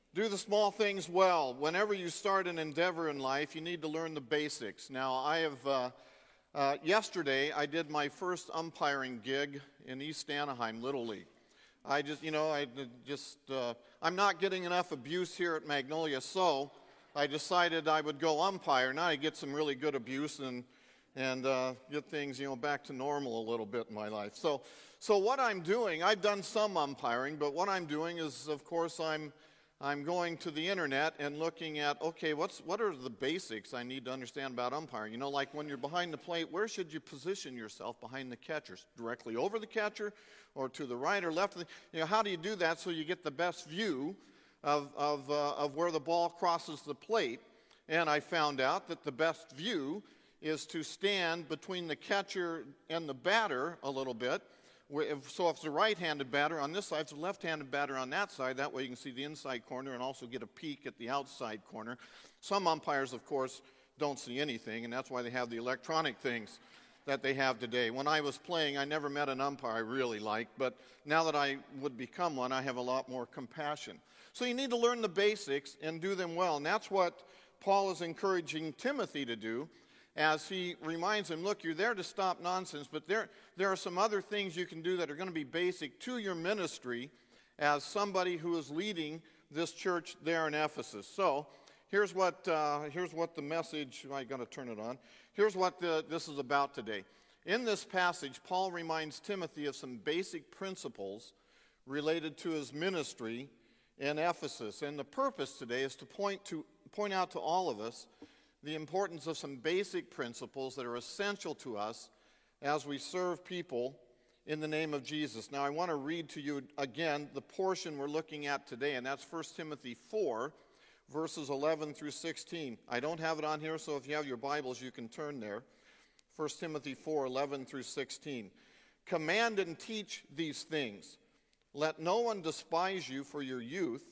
Do the small things well. Whenever you start an endeavor in life, you need to learn the basics. Now, yesterday I did my first umpiring gig in East Anaheim, Little League. I'm not getting enough abuse here at Magnolia, so I decided I would go umpire. Now I get some really good abuse and get things, back to normal a little bit in my life. So what I'm doing, I've done some umpiring, but what I'm doing is, of course, I'm going to the internet and looking at, okay, what are the basics I need to understand about umpiring? Like when you're behind the plate, where should you position yourself behind the catcher? Directly over the catcher or to the right or left? How do you do that so you get the best view of where the ball crosses the plate? And I found out that the best view is to stand between the catcher and the batter a little bit. So if it's a right-handed batter on this side, it's a left-handed batter on that side. That way you can see the inside corner and also get a peek at the outside corner. Some umpires, of course, don't see anything, and that's why they have the electronic things that they have today. When I was playing, I never met an umpire I really liked, but now that I would become one, I have a lot more compassion. So you need to learn the basics and do them well, and that's what Paul is encouraging Timothy to do, as he reminds him, look, you're there to stop nonsense, but there are some other things you can do that are going to be basic to your ministry as somebody who is leading this church there in Ephesus. So here's what the message, I got to turn it on. Here's what this is about today. In this passage, Paul reminds Timothy of some basic principles related to his ministry in Ephesus. And the purpose today is to point out to all of us the importance of some basic principles that are essential to us as we serve people in the name of Jesus. Now, I want to read to you again the portion we're looking at today, and that's 1 Timothy 4, verses 11 through 16. I don't have it on here, so if you have your Bibles, you can turn there. 1 Timothy 4, 11 through 16. Command and teach these things. Let no one despise you for your youth,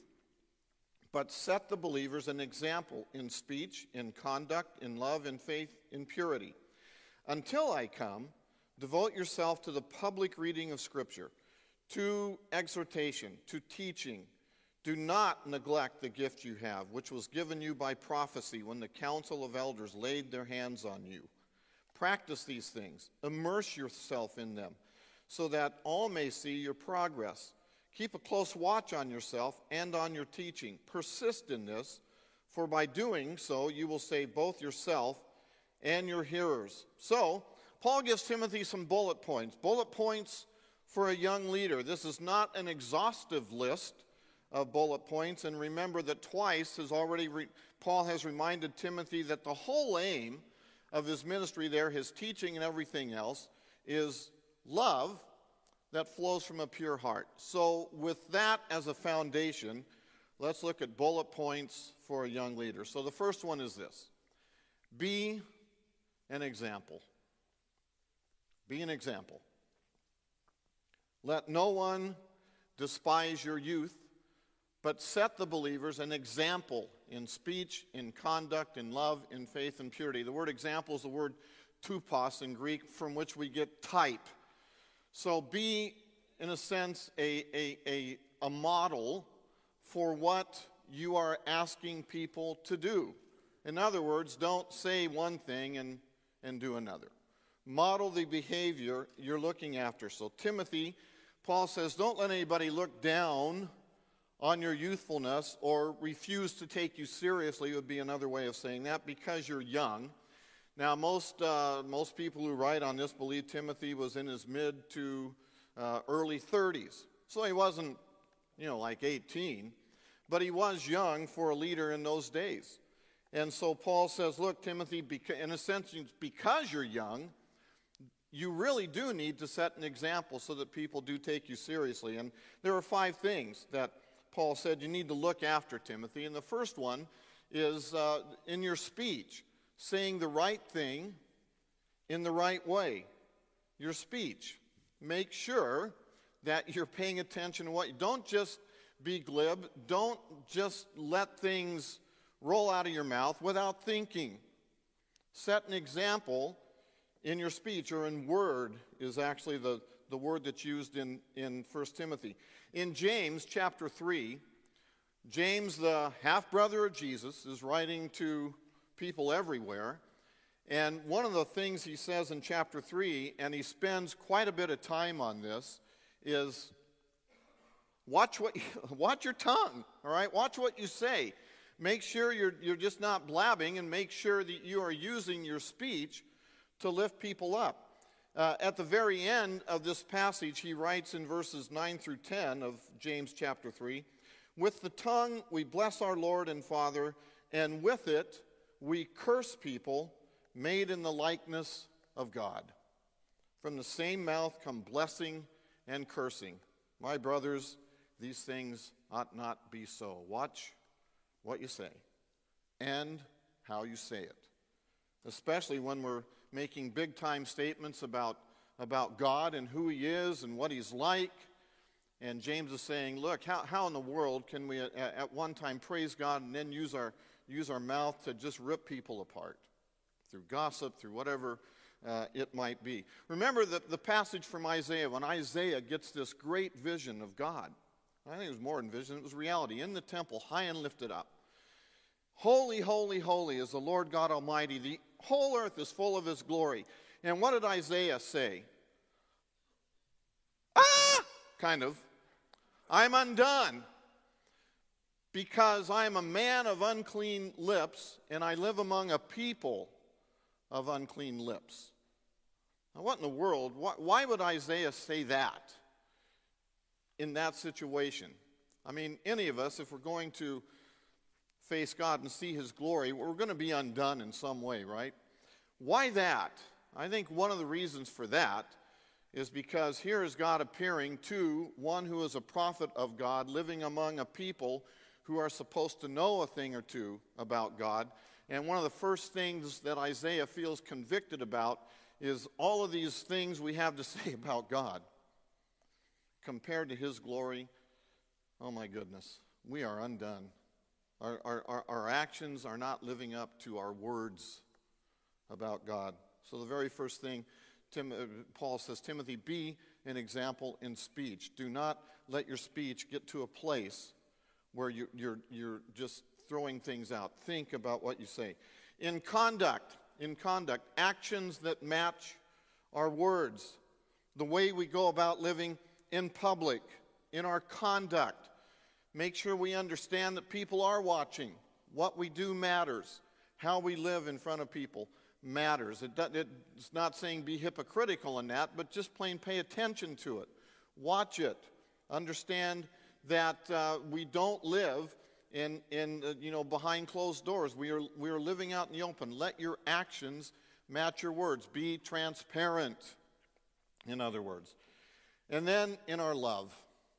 but set the believers an example in speech, in conduct, in love, in faith, in purity. Until I come, devote yourself to the public reading of Scripture, to exhortation, to teaching. Do not neglect the gift you have, which was given you by prophecy when the council of elders laid their hands on you. Practice these things. Immerse yourself in them, so that all may see your progress. Keep a close watch on yourself and on your teaching. Persist in this, for by doing so you will save both yourself and your hearers. So, Paul gives Timothy some bullet points for a young leader. This is not an exhaustive list of bullet points, and remember that twice Paul has reminded Timothy that the whole aim of his ministry there, his teaching and everything else, is love that flows from a pure heart. So with that as a foundation, let's look at bullet points for a young leader. So the first one is this: be an example. Be an example. Let no one despise your youth, but set the believers an example in speech, in conduct, in love, in faith, and purity. The word example is the word tupos in Greek, from which we get type. So be, in a sense, a model for what you are asking people to do. In other words, don't say one thing and do another. Model the behavior you're looking after. So Timothy, Paul says, don't let anybody look down on your youthfulness or refuse to take you seriously, would be another way of saying that, because you're young. Now, most people who write on this believe Timothy was in his mid to early 30s. So he wasn't, like 18, but he was young for a leader in those days. And so Paul says, look, Timothy, in a sense, because you're young, you really do need to set an example so that people do take you seriously. And there are 5 things that Paul said you need to look after, Timothy. And the first one is in your speech. Saying the right thing in the right way. Your speech. Make sure that you're paying attention to what. Don't just be glib. Don't just let things roll out of your mouth without thinking. Set an example in your speech, or in word is actually the word that's used in 1 Timothy. In James chapter 3, James, the half-brother of Jesus, is writing to people everywhere. And one of the things he says in chapter 3, and he spends quite a bit of time on this, is watch your tongue, all right? Watch what you say. Make sure you're just not blabbing, and make sure that you are using your speech to lift people up. At the very end of this passage, he writes in verses 9 through 10 of James chapter 3, "With the tongue we bless our Lord and Father, and with it we curse people made in the likeness of God. From the same mouth come blessing and cursing. My brothers, these things ought not be so." Watch what you say and how you say it, especially when we're making big-time statements about God and who he is and what he's like. And James is saying, look, how in the world can we at one time praise God and then use our mouth to just rip people apart through gossip, through whatever it might be. Remember the passage from Isaiah, when Isaiah gets this great vision of God. I think it was more than vision, it was reality. In the temple, high and lifted up. Holy, holy, holy is the Lord God Almighty. The whole earth is full of his glory. And what did Isaiah say? Kind of. I'm undone, because I am a man of unclean lips, and I live among a people of unclean lips. Now, what in the world? Why would Isaiah say that in that situation? I mean, any of us, if we're going to face God and see his glory, we're going to be undone in some way, right? Why that? I think one of the reasons for that is because here is God appearing to one who is a prophet of God, living among a people who are supposed to know a thing or two about God. And one of the first things that Isaiah feels convicted about is all of these things we have to say about God. Compared to his glory, oh my goodness, we are undone. Our actions are not living up to our words about God. So the very first thing Paul says, Timothy, be an example in speech. Do not let your speech get to a place where you're just throwing things out. Think about what you say. In conduct, actions that match our words, the way we go about living in public, in our conduct. Make sure we understand that people are watching. What we do matters. How we live in front of people matters. It's not saying be hypocritical in that, but just plain pay attention to it. Watch it. Understand that we don't live in behind closed doors. We are living out in the open. Let your actions match your words. Be transparent, in other words. And then in our love.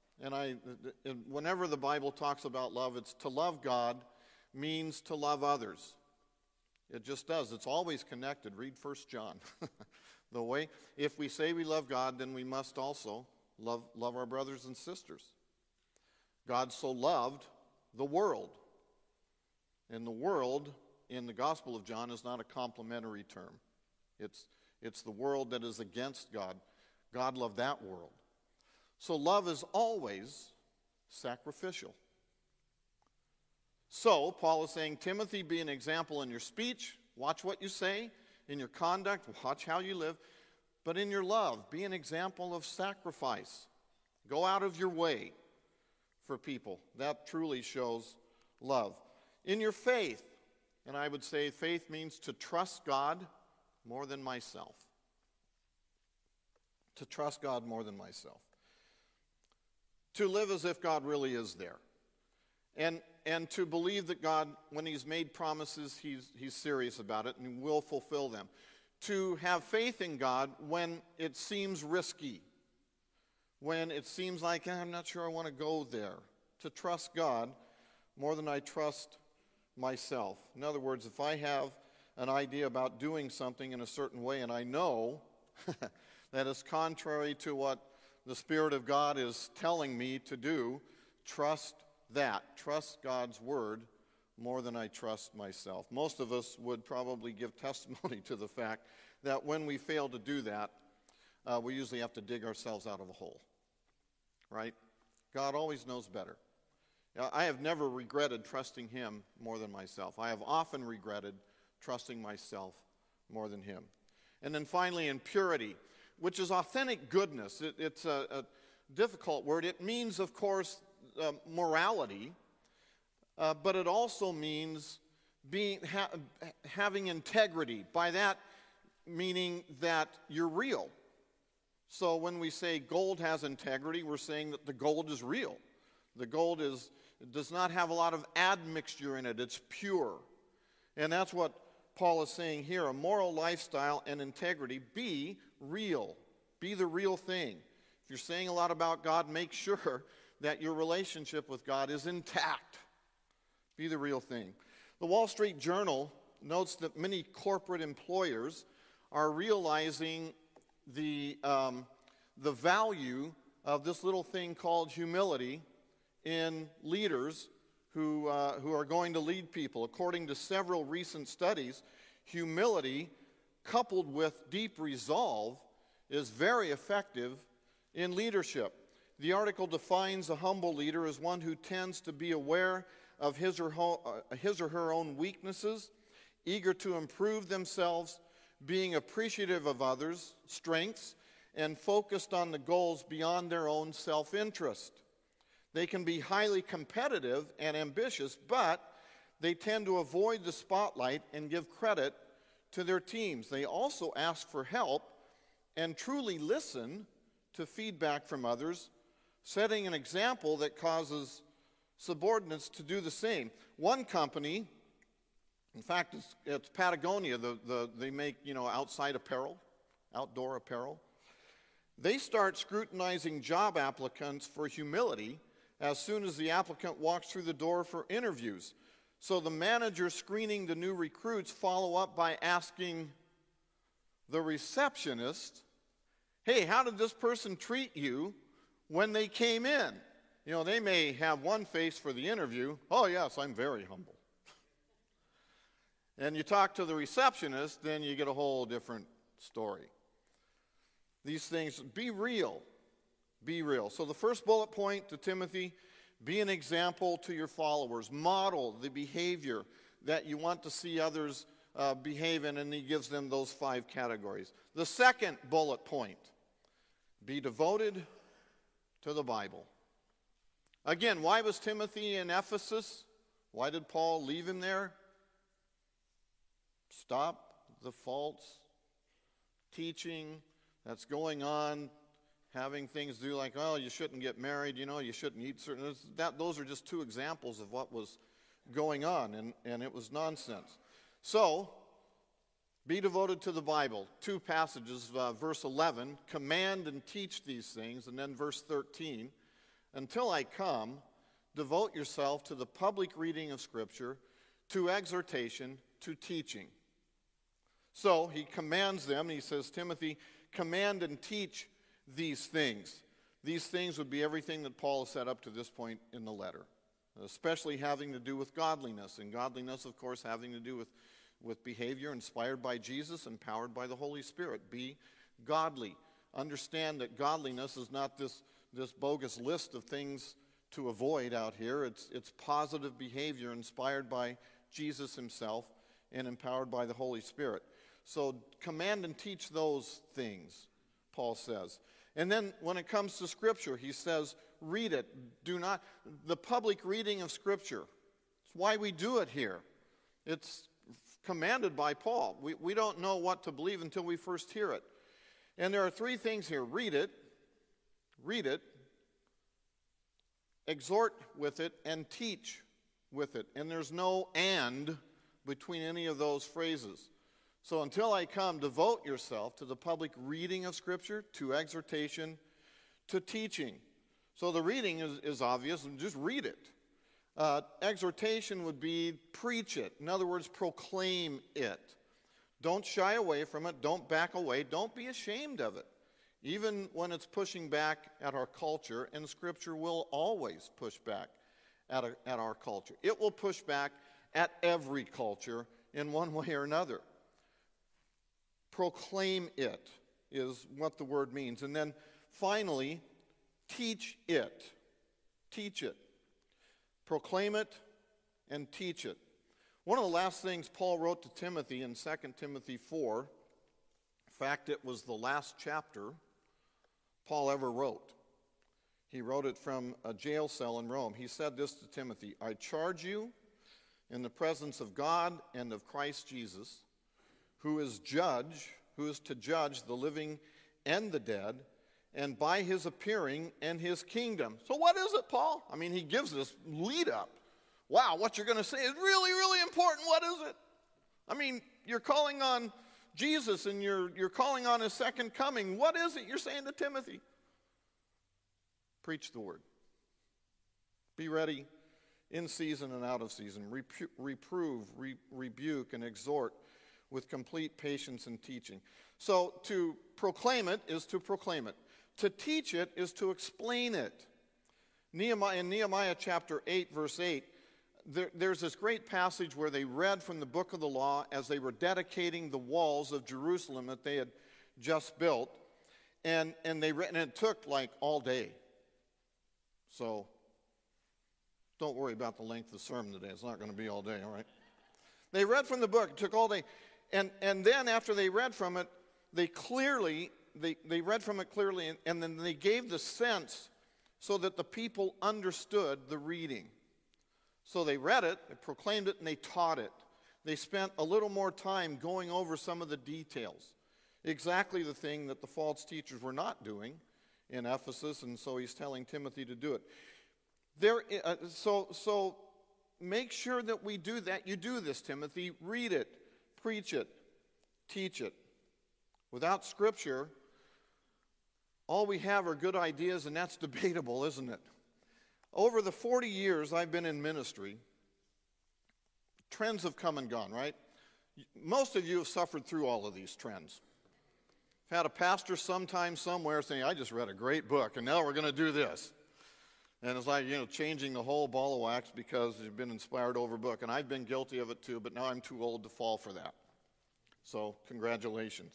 And whenever the Bible talks about love, it's to love God means to love others. It just does. It's always connected. Read 1 John. The way, if we say we love God, then we must also love our brothers and sisters. God so loved the world. And the world in the Gospel of John is not a complimentary term. It's the world that is against God. God loved that world. So love is always sacrificial. So Paul is saying, Timothy, be an example in your speech. Watch what you say. In your conduct, watch how you live. But in your love, be an example of sacrifice. Go out of your way for people. That truly shows love. In your faith, and I would say faith means to trust God more than myself. To trust God more than myself. To live as if God really is there. And to believe that God, when he's made promises, he's serious about it and will fulfill them. To have faith in God when it seems risky. When it seems like, I'm not sure I want to go there. To trust God more than I trust myself. In other words, if I have an idea about doing something in a certain way and I know that is contrary to what the Spirit of God is telling me to do, trust that. Trust God's word more than I trust myself. Most of us would probably give testimony to the fact that when we fail to do that, we usually have to dig ourselves out of a hole. Right? God always knows better. I have never regretted trusting him more than myself. I have often regretted trusting myself more than him. And then finally, in purity, which is authentic goodness. It's a difficult word. It means, of course, morality, but it also means having integrity. By that, meaning that you're real. So when we say gold has integrity, we're saying that the gold is real. The gold does not have a lot of admixture in it. It's pure. And that's what Paul is saying here. A moral lifestyle and integrity. Be real. Be the real thing. If you're saying a lot about God, make sure that your relationship with God is intact. Be the real thing. The Wall Street Journal notes that many corporate employers are realizing the value of this little thing called humility in leaders who are going to lead people. According to several recent studies, humility coupled with deep resolve is very effective in leadership. The article defines a humble leader as one who tends to be aware of his or her own weaknesses, eager to improve themselves, being appreciative of others' strengths, and focused on the goals beyond their own self-interest. They can be highly competitive and ambitious, but they tend to avoid the spotlight and give credit to their teams. They also ask for help and truly listen to feedback from others, setting an example that causes subordinates to do the same. One company, in fact, it's Patagonia. They make, outside apparel, outdoor apparel. They start scrutinizing job applicants for humility as soon as the applicant walks through the door for interviews. So the manager screening the new recruits follow up by asking the receptionist, hey, how did this person treat you when they came in? They may have one face for the interview. Oh, yes, I'm very humble. And you talk to the receptionist, then you get a whole different story. These things, be real. Be real. So the first bullet point to Timothy, be an example to your followers. Model the behavior that you want to see others behave in, and he gives them those 5 categories. The second bullet point, be devoted to the Bible. Again, why was Timothy in Ephesus? Why did Paul leave him there? Stop the false teaching that's going on, having things do like, you shouldn't get married, you shouldn't eat certain... Those are just 2 examples of what was going on, and it was nonsense. So, be devoted to the Bible. 2 passages, verse 11, command and teach these things, and then verse 13, until I come, devote yourself to the public reading of Scripture, to exhortation, to teaching. So, he commands them, he says, Timothy, command and teach these things. These things would be everything that Paul has said up to this point in the letter, especially having to do with godliness. And godliness, of course, having to do with behavior inspired by Jesus, empowered by the Holy Spirit. Be godly. Understand that godliness is not this bogus list of things to avoid out here. It's positive behavior inspired by Jesus himself and empowered by the Holy Spirit. So command and teach those things, Paul says. And then when it comes to Scripture, he says, read it. The public reading of Scripture. It's why we do it here. It's commanded by Paul. We don't know what to believe until we first hear it. And there are 3 things here. Read it, exhort with it, and teach with it. And there's no and between any of those phrases. So until I come, devote yourself to the public reading of Scripture, to exhortation, to teaching. So the reading is obvious, and just read it. Exhortation would be preach it. In other words, proclaim it. Don't shy away from it. Don't back away. Don't be ashamed of it. Even when it's pushing back at our culture, and Scripture will always push back at our culture. It will push back at every culture in one way or another. Proclaim it is what the word means. And then finally, teach it. Teach it. proclaim it, and teach it. One of the last things Paul wrote to Timothy in 2 Timothy 4, in fact, it was the last chapter Paul ever wrote. He wrote it from a jail cell in Rome. He said this to Timothy, I charge you in the presence of God and of Christ Jesus, who is to judge the living and the dead, and by his appearing and his kingdom. So what is it, Paul? I mean, he gives this lead up. Wow, what you're going to say is really, really important. What is it? I mean, you're calling on Jesus and you're calling on his second coming. What is it you're saying to Timothy? Preach the word. Be ready in season and out of season. Reprove, rebuke, and exhort with complete patience and teaching. So to proclaim it is to proclaim it. To teach it is to explain it. In Nehemiah chapter 8, verse 8, there's this great passage where they read from the book of the law as they were dedicating the walls of Jerusalem that they had just built. And it took like all day. So don't worry about the length of the sermon today. It's not going to be all day, all right? They read from the book. It took all day. And then after they read from it, they read from it clearly, and then they gave the sense so that the people understood the reading. So they read it, they proclaimed it, and they taught it. They spent a little more time going over some of the details. Exactly the thing that the false teachers were not doing in Ephesus, and so he's telling Timothy to do it. So make sure that we do that. You do this, Timothy. Read it, preach it, teach it. Without Scripture, all we have are good ideas, and that's debatable, isn't it? Over the 40 years I've been in ministry, trends have come and gone, right? Most of you have suffered through all of these trends. I've had a pastor sometime somewhere saying, I just read a great book, and now we're going to do this. And it's like, changing the whole ball of wax because you've been inspired over a book. And I've been guilty of it too, but now I'm too old to fall for that. So congratulations.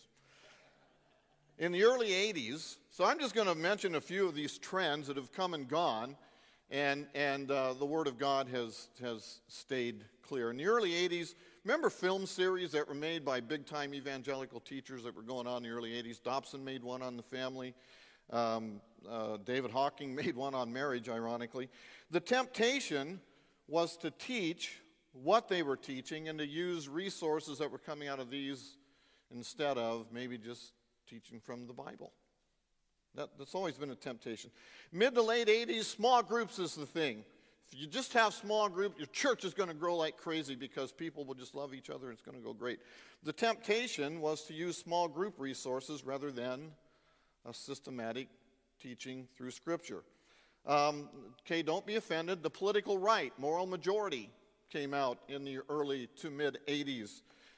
In the early 80s, so I'm just going to mention a few of these trends that have come and gone, and the Word of God has stayed clear. In the early 80s, remember film series that were made by big-time evangelical teachers that were going on in the early 80s? Dobson made one on the family. David Hawking made one on marriage, ironically. The temptation was to teach what they were teaching and to use resources that were coming out of these instead of maybe just teaching from the Bible. That's always been a temptation. Mid to late 80s, small groups is the thing. If you just have small groups, your church is going to grow like crazy because people will just love each other and it's going to go great. The temptation was to use small group resources rather than a systematic teaching through Scripture. Don't be offended. The political right, moral majority, came out in the early to mid-'80s.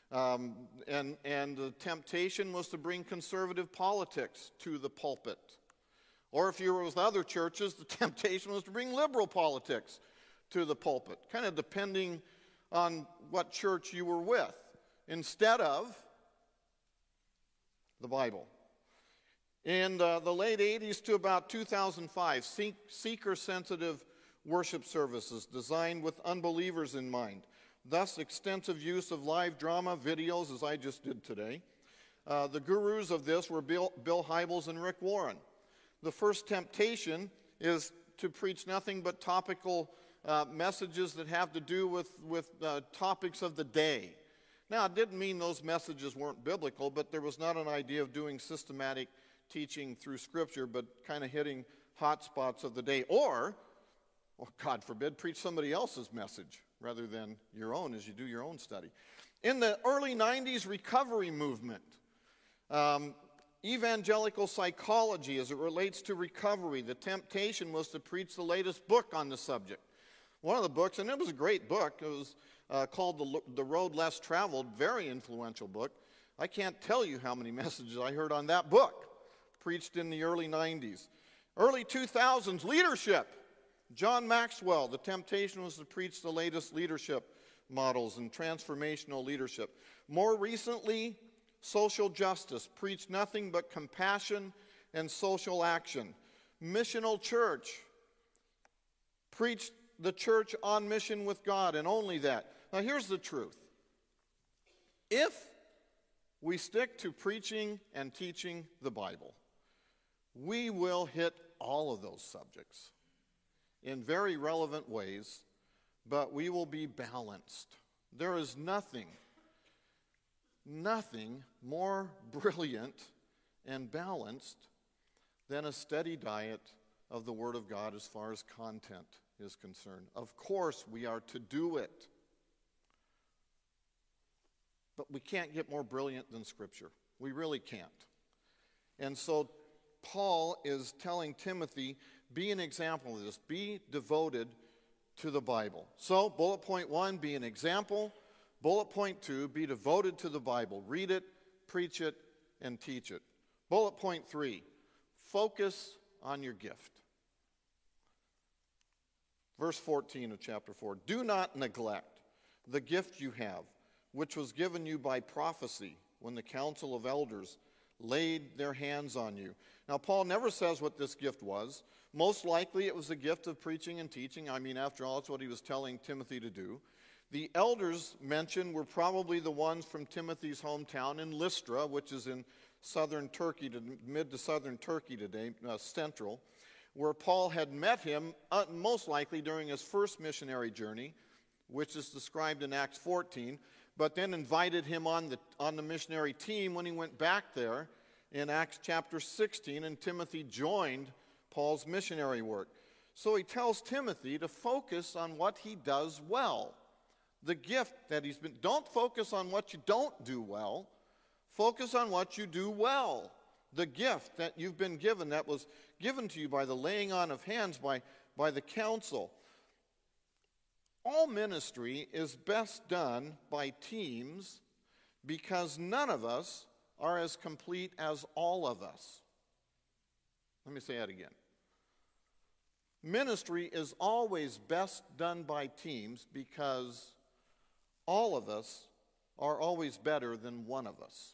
And the temptation was to bring conservative politics to the pulpit. Or if you were with other churches, the temptation was to bring liberal politics to the pulpit, kind of depending on what church you were with, instead of the Bible. In the late 80s to about 2005, seeker-sensitive worship services designed with unbelievers in mind. Thus, extensive use of live drama, videos, as I just did today. The gurus of this were Bill Hybels and Rick Warren. The first temptation is to preach nothing but topical messages that have to do with topics of the day. Now, it didn't mean those messages weren't biblical, but there was not an idea of doing systematic teaching through Scripture, but kind of hitting hot spots of the day. Or, God forbid, preach somebody else's message rather than your own as you do your own study. In the early 90s recovery movement, evangelical psychology as it relates to recovery, the temptation was to preach the latest book on the subject. One of the books, and it was a great book, it was called The Road Less Traveled, very influential book. I can't tell you how many messages I heard on that book, preached in the early 90s. Early 2000s, leadership. John Maxwell, the temptation was to preach the latest leadership models and transformational leadership. More recently, social justice, preach nothing but compassion and social action. Missional church, preached the church on mission with God, and only that. Now here's the truth. If we stick to preaching and teaching the Bible, we will hit all of those subjects in very relevant ways, but we will be balanced. There is nothing more brilliant and balanced than a steady diet of the Word of God as far as content is concerned. Of course, we are to do it. But we can't get more brilliant than Scripture. We really can't. And so Paul is telling Timothy, be an example of this. Be devoted to the Bible. So, bullet point 1, be an example. Bullet point 2, be devoted to the Bible. Read it, preach it, and teach it. Bullet point 3, focus on your gift. Verse 14 of chapter 4, do not neglect the gift you have, which was given you by prophecy when the council of elders laid their hands on you. Now, Paul never says what this gift was. Most likely it was a gift of preaching and teaching. I mean, after all, it's what he was telling Timothy to do. The elders mentioned were probably the ones from Timothy's hometown in Lystra, which is in southern Turkey, mid to southern Turkey today, central, where Paul had met him most likely during his first missionary journey, which is described in Acts 14, but then invited him on the missionary team when he went back there in Acts chapter 16, and Timothy joined Paul's missionary work. So he tells Timothy to focus on what he does well. The gift that he's been, don't focus on what you don't do well. Focus on what you do well. The gift that you've been given, that was given to you by the laying on of hands by the council. All ministry is best done by teams because none of us are as complete as all of us. Let me say that again. Ministry is always best done by teams because all of us are always better than one of us.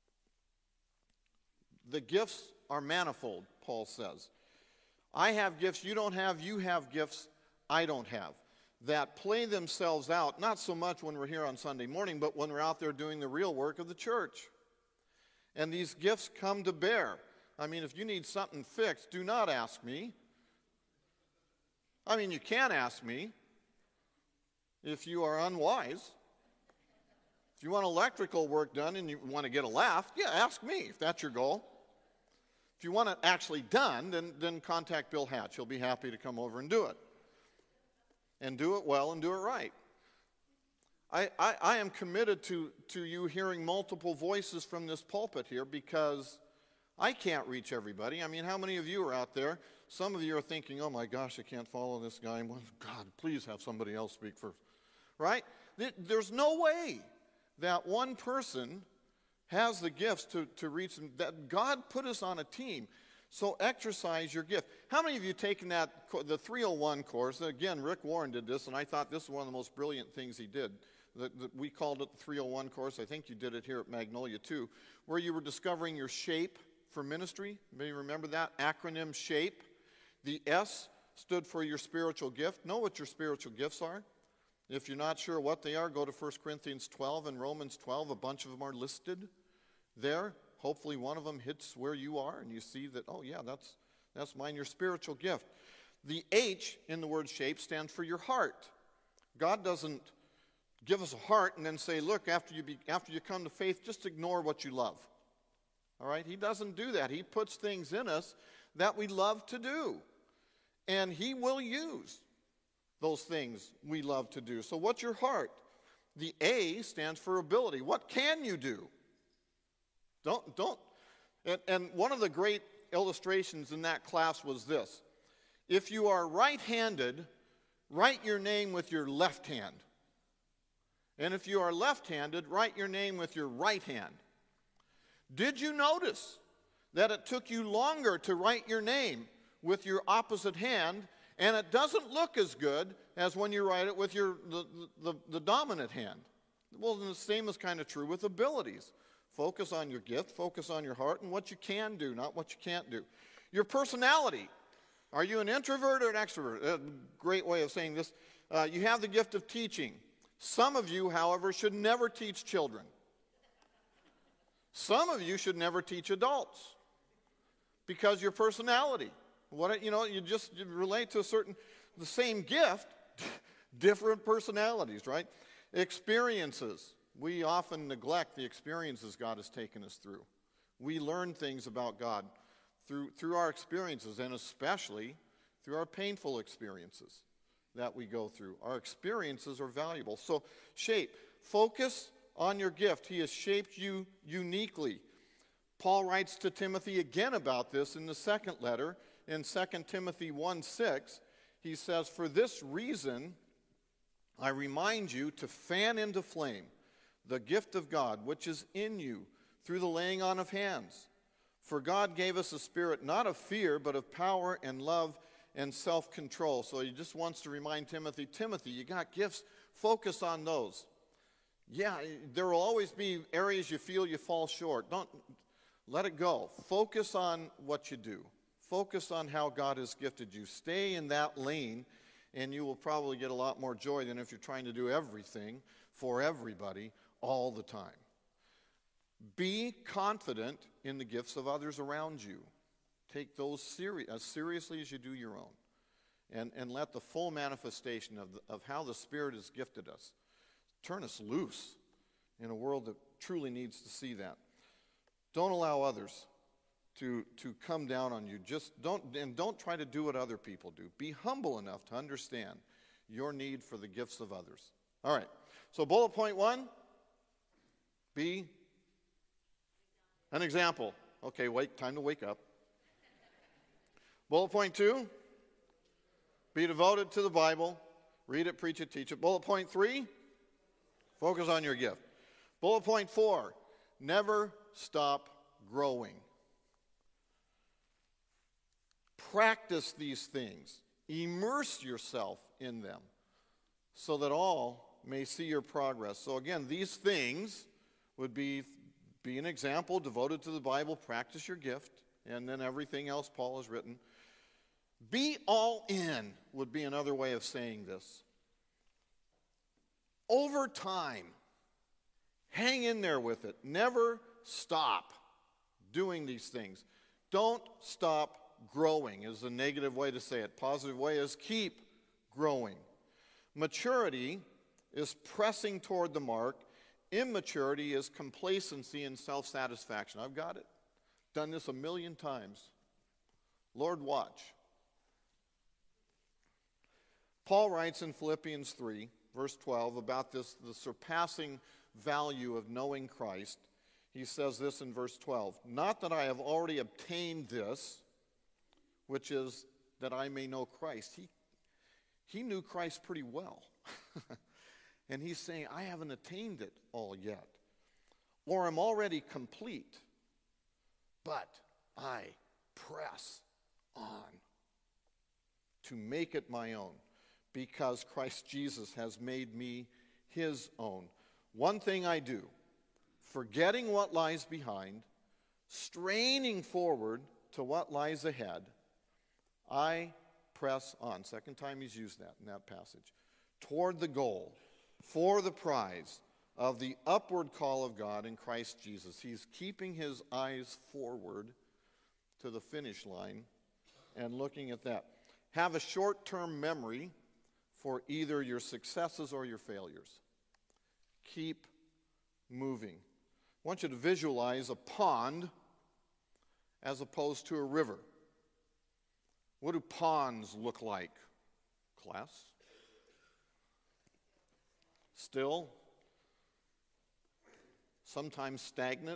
The gifts are manifold, Paul says. I have gifts you don't have, you have gifts I don't have, that play themselves out, not so much when we're here on Sunday morning, but when we're out there doing the real work of the church. And these gifts come to bear. I mean, if you need something fixed, do not ask me. I mean, you can ask me if you are unwise. If you want electrical work done and you want to get a laugh, yeah, ask me if that's your goal. If you want it actually done, then contact Bill Hatch. He'll be happy to come over and do it. And do it well and do it right. I am committed to you hearing multiple voices from this pulpit here because I can't reach everybody. I mean, how many of you are out there? Some of you are thinking, oh my gosh, I can't follow this guy. God, please have somebody else speak first. Right? There's no way that one person has the gifts to reach them. That God put us on a team. So exercise your gift. How many of you taken the 301 course? Again, Rick Warren did this, and I thought this was one of the most brilliant things he did. We called it the 301 course. I think you did it here at Magnolia too, where you were discovering your shape for ministry. Maybe remember that acronym SHAPE. The S stood for your spiritual gift. Know what your spiritual gifts are. If you're not sure what they are, go to 1 Corinthians 12 and Romans 12. A bunch of them are listed there. Hopefully one of them hits where you are and you see that, oh yeah, that's mine, your spiritual gift. The H in the word shape stands for your heart. God doesn't give us a heart and then say, look, after you come to faith, just ignore what you love. All right? He doesn't do that. He puts things in us that we love to do. And he will use those things we love to do. So what's your heart? The A stands for ability. What can you do? Don't. And one of the great illustrations in that class was this. If you are right-handed, write your name with your left hand. And if you are left-handed, write your name with your right hand. Did you notice that it took you longer to write your name with your opposite hand, and it doesn't look as good as when you write it with the dominant hand? Well, then the same is kind of true with abilities. Focus on your gift, focus on your heart, and what you can do, not what you can't do. Your personality. Are you an introvert or an extrovert? A great way of saying this. You have the gift of teaching. Some of you, however, should never teach children. Some of you should never teach adults because your personality. You relate to the same gift, different personalities, right? Experiences. We often neglect the experiences God has taken us through. We learn things about God through our experiences, and especially through our painful experiences that we go through. Our experiences are valuable. So focus on your gift. He has shaped you uniquely. Paul writes to Timothy again about this in the second letter. In 2 Timothy 1:6, he says, "For this reason, I remind you to fan into flame the gift of God, which is in you through the laying on of hands. For God gave us a spirit not of fear, but of power and love and self-control." So he just wants to remind Timothy, you got gifts, focus on those. Yeah, there will always be areas you feel you fall short. Don't let it go. Focus on what you do. Focus on how God has gifted you. Stay in that lane, and you will probably get a lot more joy than if you're trying to do everything for everybody all the time. Be confident in the gifts of others around you. Take those as seriously as you do your own. And let the full manifestation of how the Spirit has gifted us turn us loose in a world that truly needs to see that. Don't allow others to come down on you. Don't try to do what other people do. Be humble enough to understand your need for the gifts of others. All right. So bullet point 1, be an example. Okay, time to wake up. Bullet point 2, be devoted to the Bible. Read it, preach it, teach it. Bullet point 3, focus on your gift. Bullet point 4, never stop growing. Practice these things. Immerse yourself in them so that all may see your progress. So again, these things would be an example, devoted to the Bible, practice your gift, and then everything else Paul has written. Be all in would be another way of saying this. Over time, hang in there with it. Never stop doing these things. Don't stop growing is a negative way to say it. Positive way is keep growing. Maturity is pressing toward the mark. Immaturity is complacency and self-satisfaction. I've got it. Done this a million times. Lord, watch. Paul writes in Philippians 3, verse 12, about the surpassing value of knowing Christ. He says this in verse 12, "Not that I have already obtained this, which is that I may know Christ." He knew Christ pretty well. And he's saying, I haven't attained it all yet. Or I'm already complete, but I press on to make it my own, because Christ Jesus has made me his own. One thing I do, forgetting what lies behind, straining forward to what lies ahead, I press on. Second time he's used that in that passage. Toward the goal, for the prize of the upward call of God in Christ Jesus. He's keeping his eyes forward to the finish line and looking at that. Have a short-term memory for either your successes or your failures. Keep moving. I want you to visualize a pond as opposed to a river. What do ponds look like, class? Still, sometimes stagnant,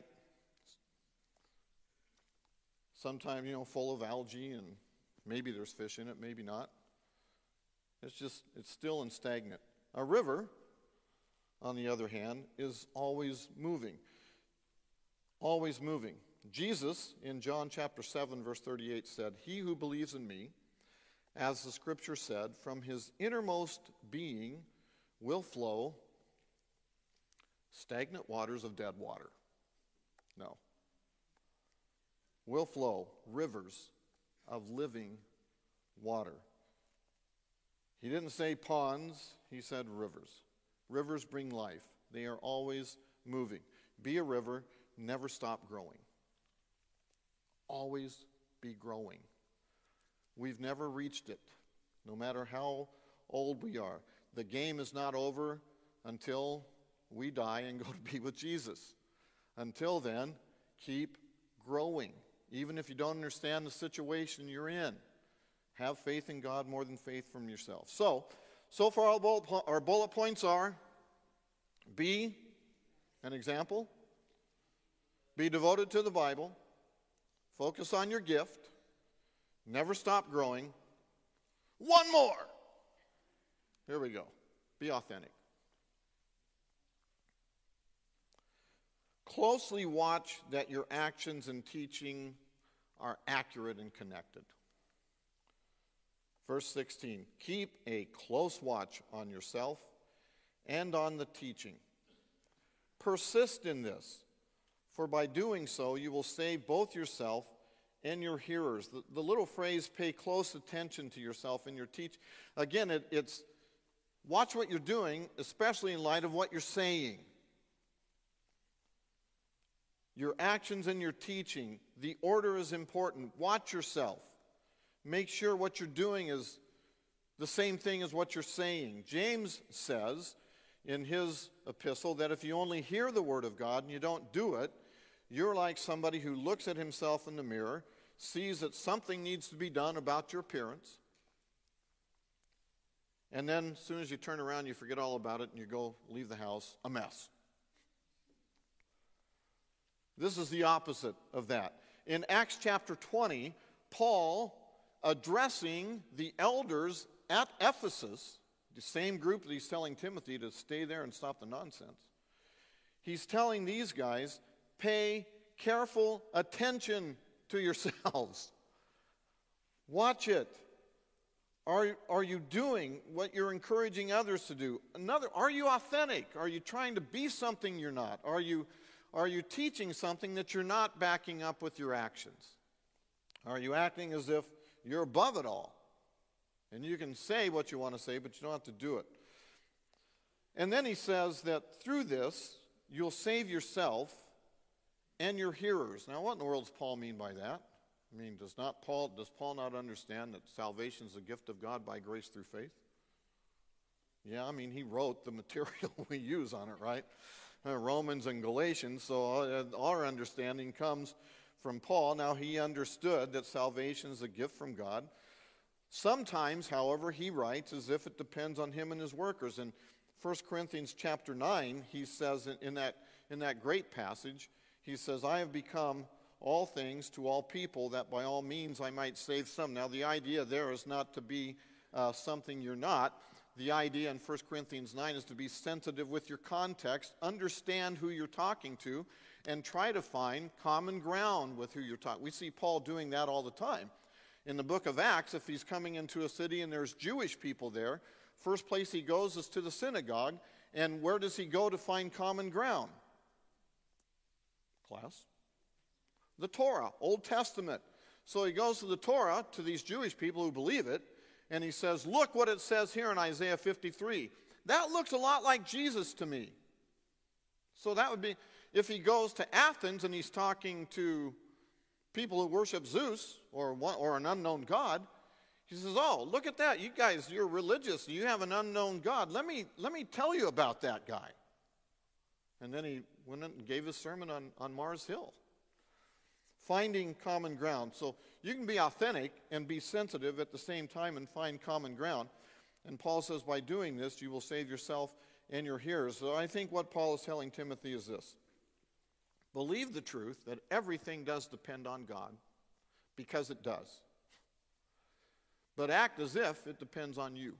sometimes, full of algae, and maybe there's fish in it, maybe not. It's still and stagnant. A river, on the other hand, is always moving. Always moving. Jesus, in John chapter 7, verse 38, said, "He who believes in me, as the scripture said, from his innermost being will flow stagnant waters of dead water." No. Will flow rivers of living water. He didn't say ponds, he said rivers. Rivers bring life. They are always moving. Be a river, never stop growing. Always be growing. We've never reached it, no matter how old we are. The game is not over until we die and go to be with Jesus. Until then, keep growing. Even if you don't understand the situation you're in, have faith in God more than faith from yourself. So far our bullet points are: be an example, be devoted to the Bible, focus on your gift, never stop growing. One more. Here we go. Be authentic. Closely watch that your actions and teaching are accurate and connected. Verse 16, keep a close watch on yourself and on the teaching. Persist in this, for by doing so you will save both yourself and your hearers. The little phrase, pay close attention to yourself and your teaching. Again, it's watch what you're doing, especially in light of what you're saying. Your actions and your teaching, the order is important. Watch yourself. Make sure what you're doing is the same thing as what you're saying. James says in his epistle that if you only hear the word of God and you don't do it, you're like somebody who looks at himself in the mirror, sees that something needs to be done about your appearance, and then as soon as you turn around, you forget all about it and you go leave the house a mess. This is the opposite of that. In Acts chapter 20, Paul, addressing the elders at Ephesus, the same group that he's telling Timothy to stay there and stop the nonsense, he's telling these guys, pay careful attention to yourselves. Watch it. Are you doing what you're encouraging others to do? Are you authentic? Are you trying to be something you're not? Are you teaching something that you're not backing up with your actions? Are you acting as if you're above it all? And you can say what you want to say, but you don't have to do it. And then he says that through this, you'll save yourself and your hearers. Now, what in the world does Paul mean by that? I mean, does Paul not understand that salvation is a gift of God by grace through faith? Yeah, I mean, he wrote the material we use on it, right? Romans and Galatians, so our understanding comes from Paul. Now, he understood that salvation is a gift from God. Sometimes, however, he writes as if it depends on him and his workers. In 1 Corinthians chapter 9, he says in that great passage, he says, I have become all things to all people, that by all means I might save some. Now, the idea there is not to be something you're not. The idea in 1 Corinthians 9 is to be sensitive with your context, understand who you're talking to, and try to find common ground with who you're talking. We see Paul doing that all the time. In the book of Acts, if he's coming into a city and there's Jewish people there, first place he goes is to the synagogue. And where does he go to find common ground? Class? The Torah, Old Testament. So he goes to the Torah, to these Jewish people who believe it, and he says, look what it says here in Isaiah 53. That looks a lot like Jesus to me. So that would be, if he goes to Athens and he's talking to people who worship Zeus or an unknown god, he says, oh, look at that. You guys, you're religious. You have an unknown god. Let me tell you about that guy. And then he went and gave his sermon on Mars Hill. Finding common ground. So you can be authentic and be sensitive at the same time and find common ground. And Paul says by doing this, you will save yourself and your hearers. So I think what Paul is telling Timothy is this. Believe the truth that everything does depend on God, because it does. But act as if it depends on you.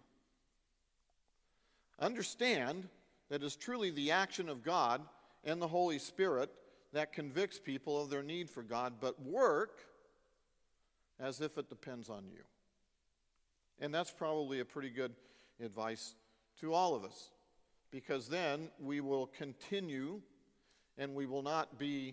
Understand that it's truly the action of God and the Holy Spirit that convicts people of their need for God, but work as if it depends on you. And that's probably a pretty good advice to all of us, because then we will continue and we will not be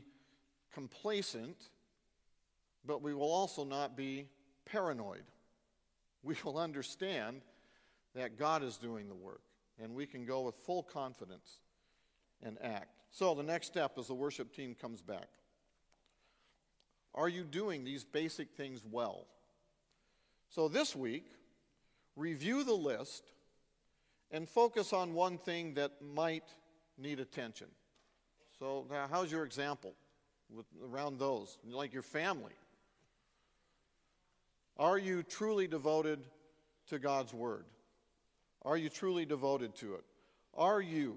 complacent, but we will also not be paranoid. we will understand that God is doing the work, and we can go with full confidence and act. So the next step as the worship team comes back. Are you doing these basic things well? So this week, review the list and focus on one thing that might need attention. So how's your example around those? Like your family. Are you truly devoted to God's Word? Are you truly devoted to it? Are you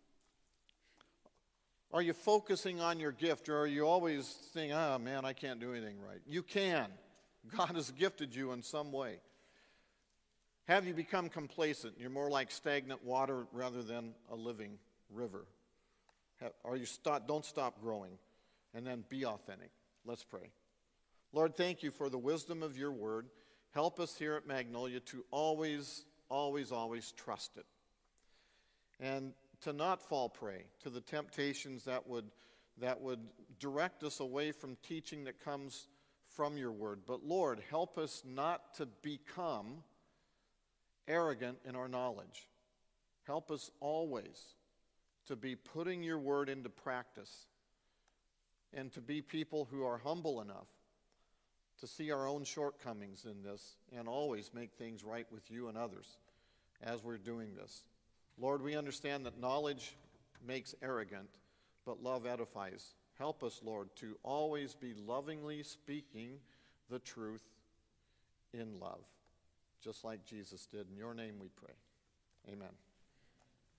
focusing on your gift, or are you always saying, oh man, I can't do anything right? You can. God has gifted you in some way. Have you become complacent? You're more like stagnant water rather than a living river. Don't stop growing, and then be authentic. Let's pray. Lord, thank you for the wisdom of your word. Help us here at Magnolia to always, always, always trust it. And to not fall prey to the temptations that would direct us away from teaching that comes from your word. But Lord, help us not to become arrogant in our knowledge. Help us always to be putting your word into practice, and to be people who are humble enough to see our own shortcomings in this and always make things right with you and others as we're doing this. Lord, we understand that knowledge makes arrogant, but love edifies. Help us, Lord, to always be lovingly speaking the truth in love, just like Jesus did. In your name we pray. Amen.